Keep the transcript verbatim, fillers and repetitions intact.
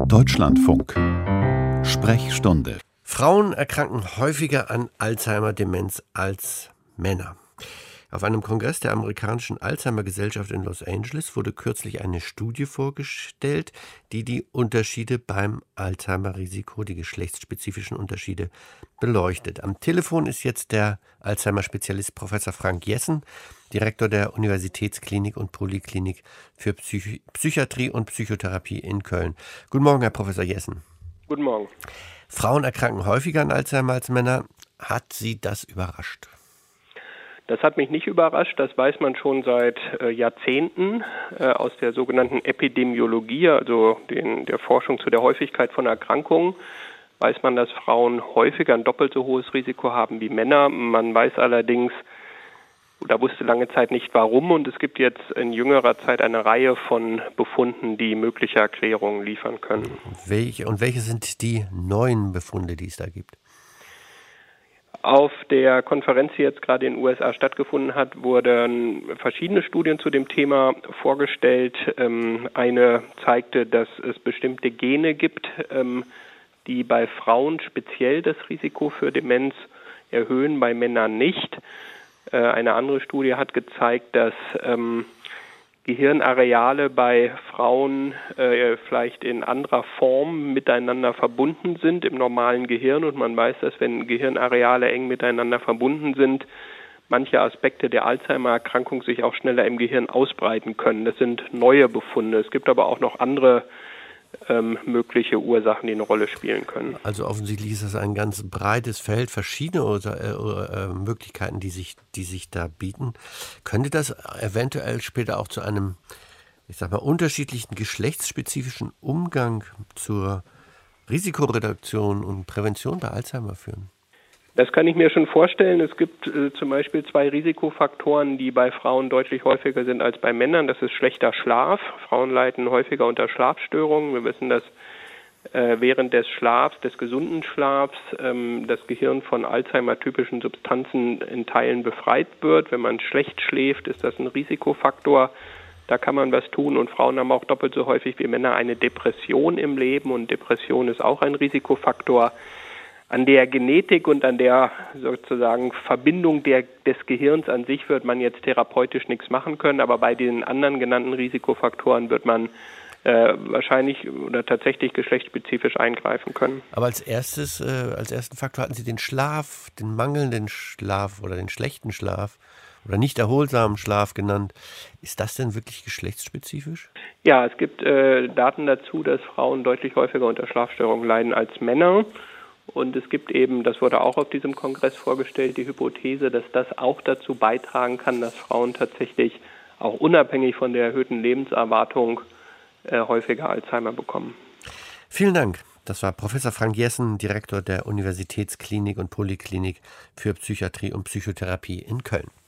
Deutschlandfunk. Sprechstunde. Frauen erkranken häufiger an Alzheimer-Demenz als Männer. Auf einem Kongress der amerikanischen Alzheimer-Gesellschaft in Los Angeles wurde kürzlich eine Studie vorgestellt, die die Unterschiede beim Alzheimer-Risiko, die geschlechtsspezifischen Unterschiede, beleuchtet. Am Telefon ist jetzt der Alzheimer-Spezialist Professor Frank Jessen, Direktor der Universitätsklinik und Poliklinik für Psych- Psychiatrie und Psychotherapie in Köln. Guten Morgen, Herr Professor Jessen. Guten Morgen. Frauen erkranken häufiger an Alzheimer als Männer. Hat Sie das überrascht? Das hat mich nicht überrascht, das weiß man schon seit äh, Jahrzehnten äh, aus der sogenannten Epidemiologie, also den, der Forschung zu der Häufigkeit von Erkrankungen, weiß man, dass Frauen häufiger ein doppelt so hohes Risiko haben wie Männer. Man weiß allerdings, oder wusste lange Zeit nicht warum, und es gibt jetzt in jüngerer Zeit eine Reihe von Befunden, die mögliche Erklärungen liefern können. Welche, und welche sind die neuen Befunde, die es da gibt? Auf der Konferenz, die jetzt gerade in den U S A stattgefunden hat, wurden verschiedene Studien zu dem Thema vorgestellt. Eine zeigte, dass es bestimmte Gene gibt, die bei Frauen speziell das Risiko für Demenz erhöhen, bei Männern nicht. Eine andere Studie hat gezeigt, dass Gehirnareale bei Frauen äh, vielleicht in anderer Form miteinander verbunden sind im normalen Gehirn. Und man weiß, dass wenn Gehirnareale eng miteinander verbunden sind, manche Aspekte der Alzheimer-Erkrankung sich auch schneller im Gehirn ausbreiten können. Das sind neue Befunde. Es gibt aber auch noch andere ähm, mögliche Ursachen, die eine Rolle spielen können. Also offensichtlich ist das ein ganz breites Feld, verschiedene oder, äh, äh, Möglichkeiten, die sich, die sich da bieten. Könnte das eventuell später auch zu einem, ich sag mal, unterschiedlichen geschlechtsspezifischen Umgang zur Risikoreduktion und Prävention bei Alzheimer führen? Das kann ich mir schon vorstellen. Es gibt äh, zum Beispiel zwei Risikofaktoren, die bei Frauen deutlich häufiger sind als bei Männern. Das ist schlechter Schlaf. Frauen leiden häufiger unter Schlafstörungen. Wir wissen, dass äh, während des Schlafs, des gesunden Schlafs, ähm, das Gehirn von Alzheimer-typischen Substanzen in Teilen befreit wird. Wenn man schlecht schläft, ist das ein Risikofaktor. Da kann man was tun. Und Frauen haben auch doppelt so häufig wie Männer eine Depression im Leben. Und Depression ist auch ein Risikofaktor. An der Genetik und an der sozusagen Verbindung der, des Gehirns an sich wird man jetzt therapeutisch nichts machen können, aber bei den anderen genannten Risikofaktoren wird man äh, wahrscheinlich oder tatsächlich geschlechtsspezifisch eingreifen können. Aber als erstes, äh, als ersten Faktor hatten Sie den Schlaf, den mangelnden Schlaf oder den schlechten Schlaf oder nicht erholsamen Schlaf genannt. Ist das denn wirklich geschlechtsspezifisch? Ja, es gibt äh, Daten dazu, dass Frauen deutlich häufiger unter Schlafstörungen leiden als Männer. Und es gibt eben, das wurde auch auf diesem Kongress vorgestellt, die Hypothese, dass das auch dazu beitragen kann, dass Frauen tatsächlich auch unabhängig von der erhöhten Lebenserwartung äh, häufiger Alzheimer bekommen. Vielen Dank. Das war Professor Frank Jessen, Direktor der Universitätsklinik und Poliklinik für Psychiatrie und Psychotherapie in Köln.